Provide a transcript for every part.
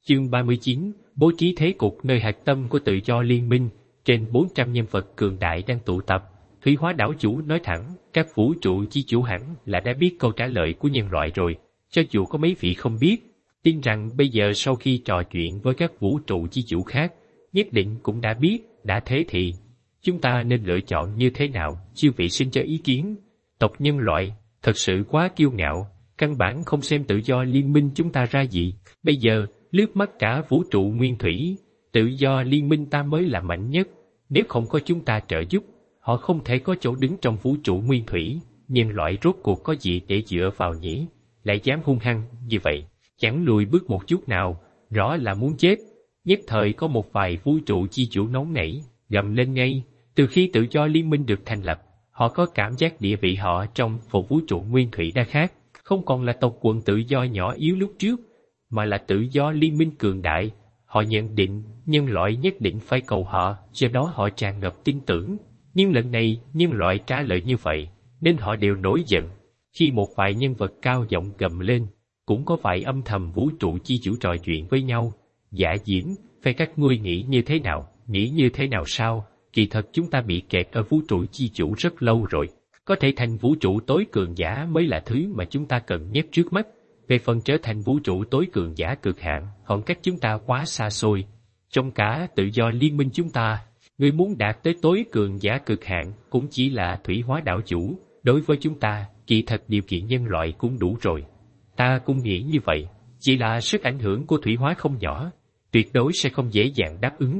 Chương 39, bố trí thế cục nơi hạt tâm của tự do liên minh, trên 400 nhân vật cường đại đang tụ tập. Thủy Hóa đảo chủ nói thẳng, các vũ trụ chi chủ hẳn là đã biết câu trả lời của nhân loại rồi, cho dù có mấy vị không biết. Tin rằng bây giờ sau khi trò chuyện với các vũ trụ chi chủ khác, nhất định cũng đã biết, đã thế thì chúng ta nên lựa chọn như thế nào, chư vị xin cho ý kiến. Tộc nhân loại thật sự quá kiêu ngạo, căn bản không xem tự do liên minh chúng ta ra gì. Bây giờ lướt mắt cả vũ trụ nguyên thủy, tự do liên minh ta mới là mạnh nhất. Nếu không có chúng ta trợ giúp, họ không thể có chỗ đứng trong vũ trụ nguyên thủy. Nhân loại rốt cuộc có gì để dựa vào nhỉ? Lại dám hung hăng như vậy, chẳng lùi bước một chút nào, rõ là muốn chết. Nhất thời có một vài vũ trụ chi chủ nóng nảy, gầm lên ngay. Từ khi tự do liên minh được thành lập, họ có cảm giác địa vị họ trong một vũ trụ nguyên thủy đã khác, không còn là tộc quần tự do nhỏ yếu lúc trước, mà là tự do liên minh cường đại. Họ nhận định nhân loại nhất định phải cầu họ, do đó họ tràn ngập tin tưởng. Nhưng lần này nhân loại trả lời như vậy, nên họ đều nổi giận. Khi một vài nhân vật cao giọng gầm lên, cũng có vài âm thầm vũ trụ chi chủ trò chuyện với nhau. Dạ diễn, phải các ngươi nghĩ như thế nào, nghĩ như thế nào sao? Kỳ thật chúng ta bị kẹt ở vũ trụ chi chủ rất lâu rồi. Có thể thành vũ trụ tối cường giả mới là thứ mà chúng ta cần nhất trước mắt. Về phần trở thành vũ trụ tối cường giả cực hạn, khoảng cách chúng ta quá xa xôi. Trong cả tự do liên minh chúng ta, người muốn đạt tới tối cường giả cực hạn cũng chỉ là Thủy Hóa đảo chủ. Đối với chúng ta, kỳ thật điều kiện nhân loại cũng đủ rồi. Ta cũng nghĩ như vậy, chỉ là sức ảnh hưởng của Thủy Hóa không nhỏ, tuyệt đối sẽ không dễ dàng đáp ứng.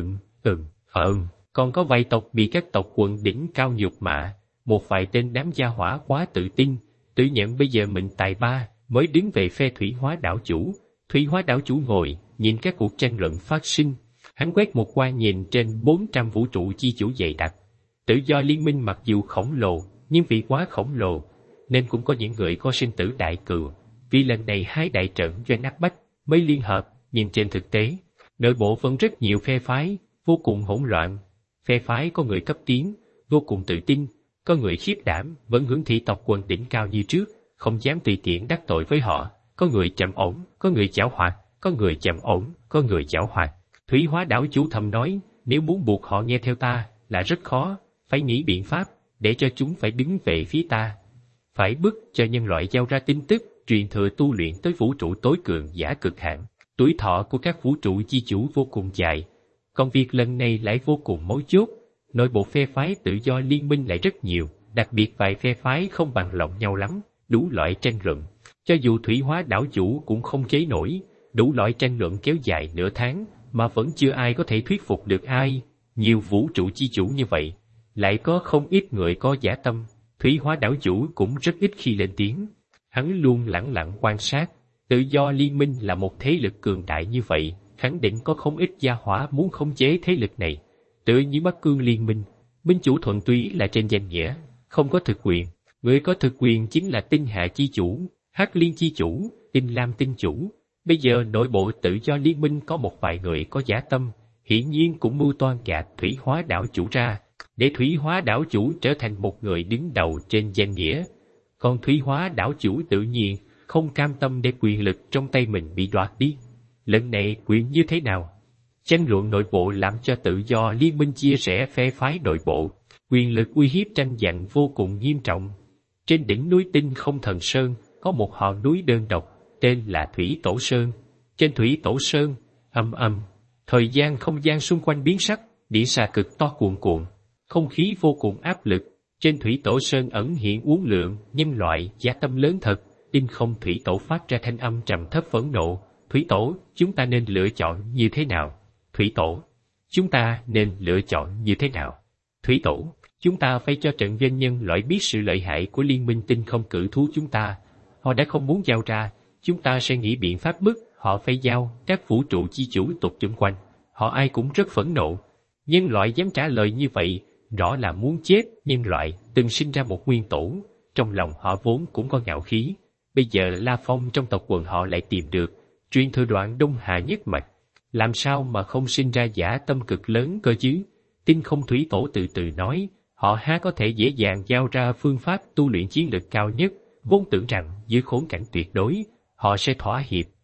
Còn có vài tộc bị các tộc quần đỉnh cao nhục mạ, một vài tên đám gia hỏa quá tự tin, tự nhận bây giờ mình tài ba, mới đứng về phe Thủy Hóa đảo chủ. Thủy Hóa đảo chủ ngồi, nhìn các cuộc tranh luận phát sinh. Hắn quét một qua nhìn trên 400 vũ trụ chi chủ dày đặc. Tự do liên minh mặc dù khổng lồ, nhưng vì quá khổng lồ, nên cũng có những người có sinh tử đại cừu. Vì lần này hai đại trận doanh áp bách mới liên hợp, nhưng trên thực tế, nội bộ vẫn rất nhiều phe phái, vô cùng hỗn loạn. Phe phái có người cấp tiến, vô cùng tự tin, có người khiếp đảm, vẫn hướng thị tộc quần đỉnh cao như trước, không dám tùy tiện đắc tội với họ. Có người trầm ổn, có người giảo hoạt, có người trầm ổn, có người giảo hoạt. Thủy Hóa đảo chủ thầm nói, nếu muốn buộc họ nghe theo ta là rất khó, phải nghĩ biện pháp để cho chúng phải đứng về phía ta. Phải bức cho nhân loại giao ra tin tức, truyền thừa tu luyện tới vũ trụ tối cường giả cực hạn. Tuổi thọ của các vũ trụ chi chủ vô cùng dài. Còn việc lần này lại vô cùng mấu chốt. Nội bộ phe phái tự do liên minh lại rất nhiều, đặc biệt vài phe phái không bằng lòng nhau lắm, đủ loại tranh luận. Cho dù Thủy Hóa đảo chủ cũng không chế nổi, đủ loại tranh luận kéo dài nửa tháng, mà vẫn chưa ai có thể thuyết phục được ai. Nhiều vũ trụ chi chủ như vậy, lại có không ít người có dã tâm. Thủy Hóa đảo chủ cũng rất ít khi lên tiếng. Hắn luôn lẳng lặng quan sát. Tự do liên minh là một thế lực cường đại như vậy, khẳng định có không ít gia hỏa muốn khống chế thế lực này. Tự như Bắc Cương liên minh, minh chủ thuần túy là trên danh nghĩa, không có thực quyền. Người có thực quyền chính là Tinh Hà chi chủ, Hắc Liên chi chủ, Tinh Lam tinh chủ. Bây giờ nội bộ tự do liên minh có một vài người có dã tâm, hiển nhiên cũng mưu toan gạt Thủy Hóa đảo chủ ra, để Thủy Hóa đảo chủ trở thành một người đứng đầu trên danh nghĩa. Còn Thủy Hóa đảo chủ tự nhiên không cam tâm để quyền lực trong tay mình bị đoạt đi. Lần này quyền như thế nào? Tranh luận nội bộ làm cho tự do liên minh chia rẽ phe phái nội bộ, quyền lực uy hiếp tranh giành vô cùng nghiêm trọng. Trên đỉnh núi Tinh Không Thần Sơn có một hòn núi đơn độc, tên là Thủy Tổ Sơn. Trên Thủy Tổ Sơn, thời gian không gian xung quanh biến sắc, đĩa xà cực to cuồn cuộn, không khí vô cùng áp lực. Trên Thủy Tổ Sơn ẩn hiện uốn lượn nhân loại dã tâm lớn thật. Tinh Không Thủy Tổ phát ra thanh âm trầm thấp phẫn nộ. Thủy Tổ, chúng ta nên lựa chọn như thế nào? Thủy Tổ, chúng ta nên lựa chọn như thế nào? Thủy Tổ, chúng ta phải cho trận doanh nhân loại biết sự lợi hại của liên minh tinh không cự thú chúng ta. Họ đã không muốn giao ra, chúng ta sẽ nghĩ biện pháp bức họ phải giao. Các vũ trụ chi chủ tục chung quanh, họ ai cũng rất phẫn nộ. Nhân loại dám trả lời như vậy, rõ là muốn chết. Nhân loại từng sinh ra một nguyên tổ, trong lòng họ vốn cũng có ngạo khí. Bây giờ La Phong trong tộc quần họ lại tìm được truyền thừa đoạn Đông Hà nhất mạch, làm sao mà không sinh ra dã tâm cực lớn cơ chứ? Tinh Không Thủy Tổ từ từ nói, họ há có thể dễ dàng giao ra phương pháp tu luyện chiến lực cao nhất, vốn tưởng rằng dưới khốn cảnh tuyệt đối, họ sẽ thỏa hiệp,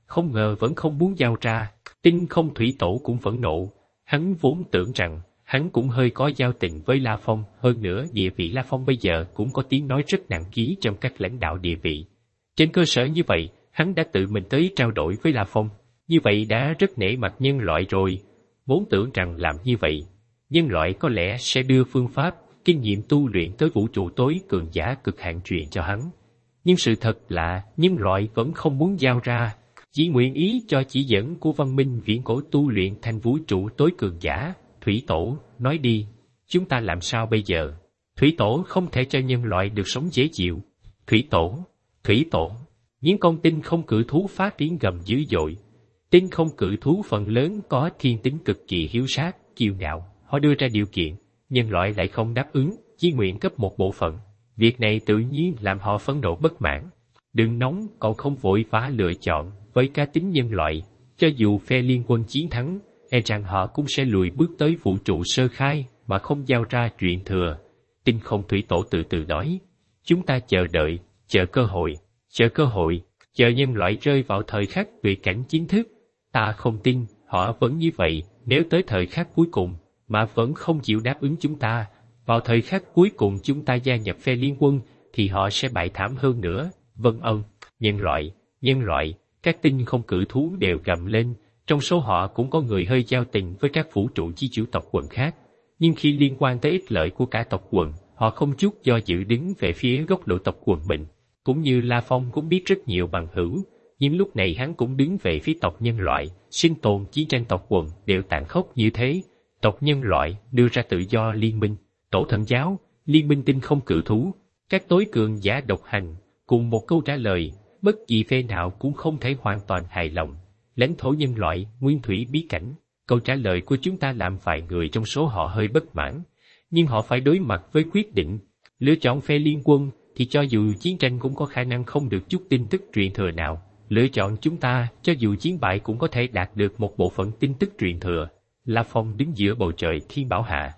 không ngờ vẫn không muốn giao ra. Tinh không thủy tổ cũng phẫn nộ, hắn vốn tưởng rằng hắn cũng hơi có giao tình với La Phong, hơn nữa địa vị La Phong bây giờ cũng có tiếng nói rất nặng ký trong các lãnh đạo địa vị. Trên cơ sở như vậy, hắn đã tự mình tới trao đổi với La Phong, như vậy đã rất nể mặt nhân loại rồi. Vốn tưởng rằng làm như vậy, nhân loại có lẽ sẽ đưa phương pháp, kinh nghiệm tu luyện tới vũ trụ tối cường giả cực hạn truyền cho hắn. Nhưng sự thật là nhân loại vẫn không muốn giao ra, chỉ nguyện ý cho chỉ dẫn của văn minh viễn cổ tu luyện thành vũ trụ tối cường giả. Thủy Tổ, nói đi, chúng ta làm sao bây giờ? Thủy Tổ không thể cho nhân loại được sống dễ chịu. Thủy Tổ, những con tinh không cự thú phát tiếng gầm dữ dội. Tinh không cự thú phần lớn có thiên tính cực kỳ hiếu sát, kiêu ngạo. Họ đưa ra điều kiện, nhân loại lại không đáp ứng, chỉ nguyện cấp một bộ phận. Việc này tự nhiên làm họ phẫn nộ bất mãn. Đừng nóng, cậu không vội vã lựa chọn. Với cá tính nhân loại, cho dù phe liên quân chiến thắng, e rằng họ cũng sẽ lùi bước tới vũ trụ sơ khai mà không giao ra chuyện thừa. Tinh không thủy tổ từ từ nói, chúng ta chờ đợi, chờ cơ hội, chờ nhân loại rơi vào thời khắc tuyệt cảnh chính thức. Ta không tin họ vẫn như vậy. Nếu tới thời khắc cuối cùng mà vẫn không chịu đáp ứng chúng ta, vào thời khắc cuối cùng chúng ta gia nhập phe liên quân thì họ sẽ bại thảm hơn nữa. Vâng ông, nhân loại, các tinh không cự thú đều gầm lên. Trong số họ cũng có người hơi giao tình với các vũ trụ chi chủ tộc quần khác, nhưng khi liên quan tới ích lợi của cả tộc quần, họ không chút do dự đứng về phía góc độ tộc quần mình. Cũng như La Phong cũng biết rất nhiều bằng hữu, nhưng lúc này hắn cũng đứng về phía tộc nhân loại. Sinh tồn chiến tranh tộc quần đều tàn khốc như thế, tộc nhân loại đưa ra tự do liên minh, tổ thần giáo, liên minh tinh không cự thú, các tối cường giả độc hành, cùng một câu trả lời, bất kỳ phe nào cũng không thể hoàn toàn hài lòng. Lãnh thổ nhân loại, nguyên thủy bí cảnh. Câu trả lời của chúng ta làm vài người trong số họ hơi bất mãn, nhưng họ phải đối mặt với quyết định. Lựa chọn phe liên quân thì cho dù chiến tranh cũng có khả năng không được chút tin tức truyền thừa nào. Lựa chọn chúng ta, cho dù chiến bại cũng có thể đạt được một bộ phận tin tức truyền thừa. La Phong đứng giữa bầu trời thiên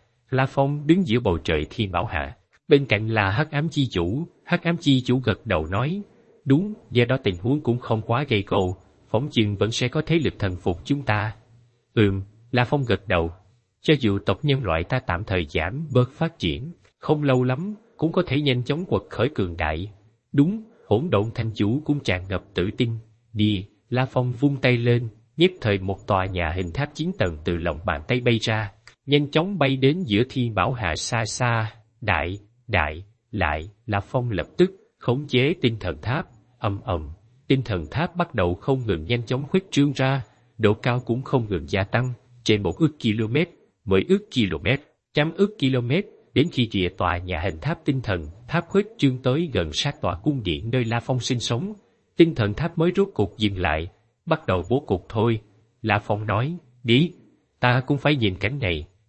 bảo hạ. Bên cạnh là Hắc Ám Chi Chủ. Hắc Ám Chi Chủ gật đầu nói, đúng, do đó tình huống cũng không quá gây cộ. Phỏng chừng vẫn sẽ có thế lực thần phục chúng ta. La Phong gật đầu. Cho dù tộc nhân loại ta tạm thời giảm bớt phát triển, không lâu lắm cũng có thể nhanh chóng quật khởi cường đại. Đúng, Hỗn Độn Thành Chủ cũng tràn ngập tự tin. Đi, La Phong vung tay lên, nhất thời một tòa nhà hình tháp 9 tầng từ lòng bàn tay bay ra, nhanh chóng bay đến giữa thiên bảo hạ xa xa. Lại, La Phong lập tức khống chế tinh thần tháp. Tinh thần tháp bắt đầu không ngừng nhanh chóng khuếch trương ra, độ cao cũng không ngừng gia tăng, trên 1 ức km, 10 ức km, 100 ức km, đến khi rìa tòa nhà hình tháp tinh thần tháp khuếch trương tới gần sát tòa cung điện nơi La Phong sinh sống. Tinh thần tháp mới rốt cục dừng lại, bắt đầu bố cục thôi. La Phong nói, đi, ta cũng phải nhìn cảnh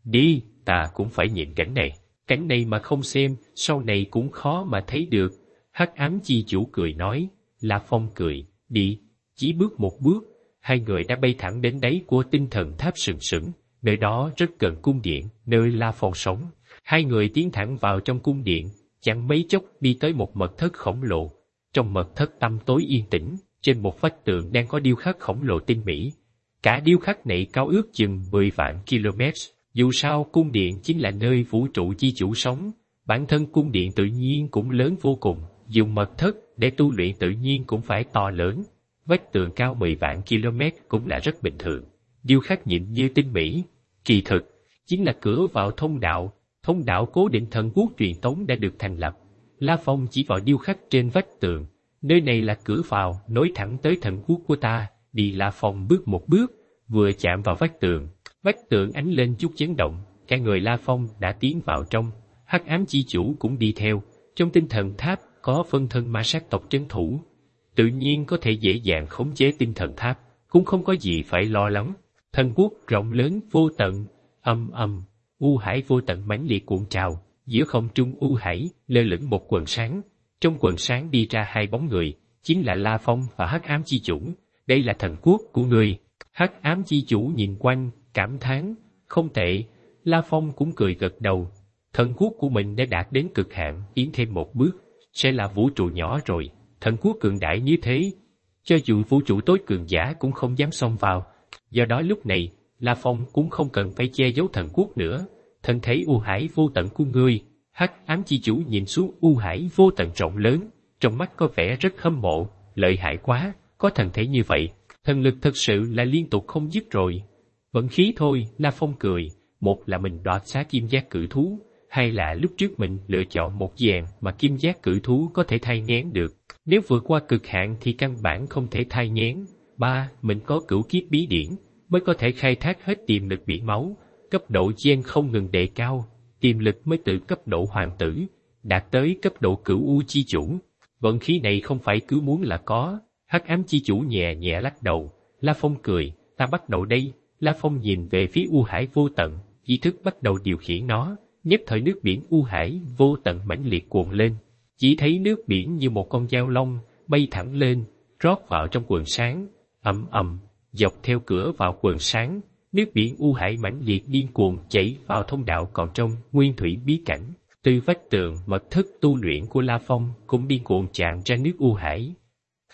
này, cảnh này mà không xem, sau này cũng khó mà thấy được. Hắc Ám Chi Chủ cười nói. La Phong cười, đi, chỉ bước một bước, hai người đã bay thẳng đến đáy của tinh thần tháp sừng sững, nơi đó rất gần cung điện, nơi La Phong sống. Hai người tiến thẳng vào trong cung điện, chẳng mấy chốc đi tới một mật thất khổng lồ. Trong mật thất tăm tối yên tĩnh, trên một vách tường đang có điêu khắc khổng lồ tinh mỹ. Cả điêu khắc này cao ước chừng 10 vạn km. Dù sao cung điện chính là nơi vũ trụ chi chủ sống, bản thân cung điện tự nhiên cũng lớn vô cùng. Dùng mật thất để tu luyện tự nhiên cũng phải to lớn. Vách tường cao 10 vạn km cũng là rất bình thường. Điêu khắc nhìn như tinh mỹ, kỳ thực chính là cửa vào thông đạo. Thông đạo cố định thần quốc truyền tống đã được thành lập. La Phong chỉ vào điêu khắc trên vách tường. Nơi này là cửa vào nối thẳng tới thần quốc của ta. Đi. La Phong bước một bước, vừa chạm vào vách tường ánh lên chút chấn động. Cả người La Phong đã tiến vào trong. Hắc Ám Chi Chủ cũng đi theo. Trong tinh thần tháp có phân thân ma sát tộc trấn thủ, tự nhiên có thể dễ dàng khống chế tinh thần tháp, cũng không có gì phải lo lắng. Thần quốc rộng lớn vô tận, u hải vô tận mãnh liệt cuộn trào, giữa không trung u hải lơ lửng một quần sáng. Trong quần sáng đi ra hai bóng người, chính là La Phong và Hắc Ám Chi Chủ. Đây là thần quốc của ngươi. Hắc Ám Chi Chủ nhìn quanh, cảm thán, không tệ. La Phong cũng cười gật đầu. Thần quốc của mình đã đạt đến cực hạn, tiến thêm một bước sẽ là vũ trụ nhỏ rồi. Thần quốc cường đại như thế, cho dù vũ trụ tối cường giả cũng không dám xông vào. Do đó lúc này, La Phong cũng không cần phải che giấu thần quốc nữa. Thân thấy u hải vô tận của ngươi, Hắc ám chi chủ nhìn xuống u hải vô tận rộng lớn, trong mắt có vẻ rất hâm mộ, lợi hại quá, có thần thể như vậy, thần lực thật sự là liên tục không dứt rồi. Vận khí thôi, La Phong cười, một là mình đoạt xá kim giác cự thú, hay là lúc trước mình lựa chọn một dàn mà kim giác cự thú có thể thai nghén được. Nếu vượt qua cực hạn thì căn bản không thể thai nghén. Ba, mình có cửu kiếp bí điển, mới có thể khai thác hết tiềm lực biển máu, cấp độ gen không ngừng đề cao, tiềm lực mới từ cấp độ hoàng tử, đạt tới cấp độ cửu u chi chủ. Vận khí này không phải cứ muốn là có. Hắc ám chi chủ nhẹ nhẹ lắc đầu. La Phong cười, ta bắt đầu đây. La Phong nhìn về phía u hải vô tận, ý thức bắt đầu điều khiển nó. Nhất thời nước biển u hải vô tận mãnh liệt cuồn lên, chỉ thấy nước biển như một con dao long bay thẳng lên, rót vào trong quần sáng, ầm ầm, dọc theo cửa vào quần sáng, nước biển u hải mãnh liệt điên cuồng chảy vào thông đạo còn trong nguyên thủy bí cảnh. Từ vách tường mật thất tu luyện của La Phong cũng điên cuồng tràn ra nước u hải,